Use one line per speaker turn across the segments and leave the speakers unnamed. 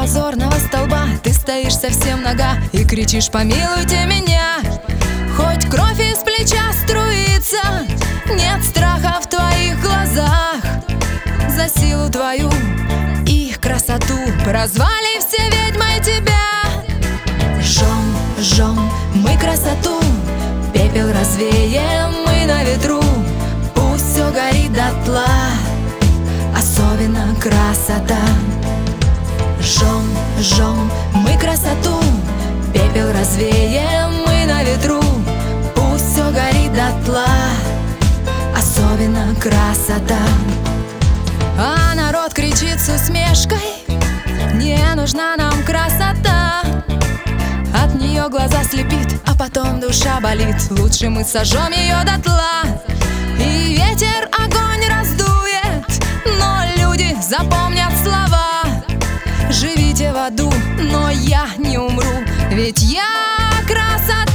позорного столба ты стоишь совсем нага и кричишь: помилуйте меня. Хоть кровь из плеча струится, нет страха в твоих глазах. За силу твою и красоту прозвали все ведьмой тебя. Жжем мы красоту, пепел развеем мы на ветру. Пусть все горит дотла, особенно красота. Жжем мы красоту, пепел развеем мы на ветру. Пусть все горит дотла, особенно красота. А народ кричит с усмешкой: не нужна нам красота. От нее глаза слепит, а потом душа болит. Лучше мы сожжем ее дотла. И ветер огонь раздует, но люди запомнят слова. Живите в аду, но я не умру, ведь я красота.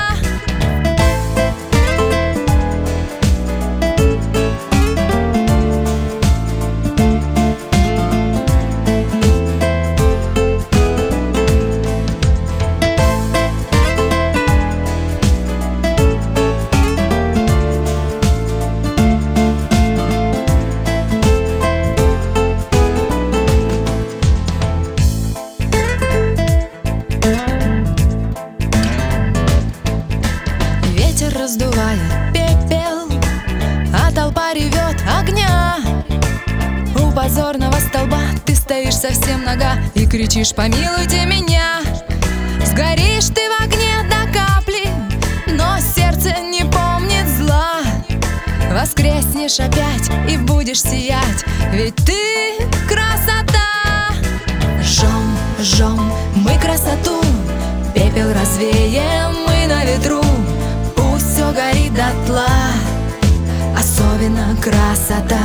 Раздувает пепел, а толпа ревет огня. У позорного столба ты стоишь совсем нага и кричишь: помилуйте меня. Сгоришь ты в огне до капли, но сердце не помнит зла. Воскреснешь опять и будешь сиять, ведь ты красота. Жжем мы красоту, пепел развеем мы на ветру. Все горит дотла, особенно красота.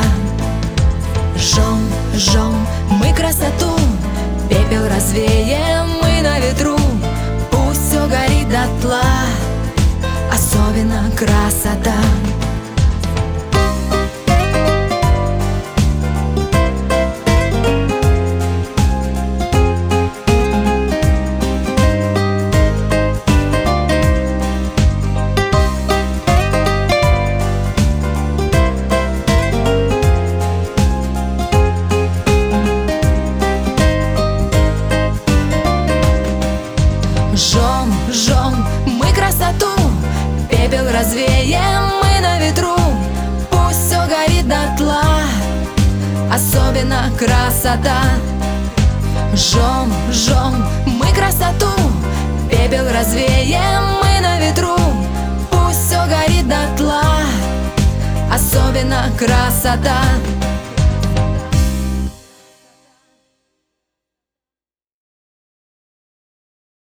Жжем мы красоту, пепел развеем мы на ветру. Пусть все горит дотла, особенно красота. Жжем мы красоту, пепел развеем мы на ветру. Пусть все горит дотла, особенно красота. Жжем мы красоту, пепел развеем мы на ветру. Пусть все горит дотла, особенно красота.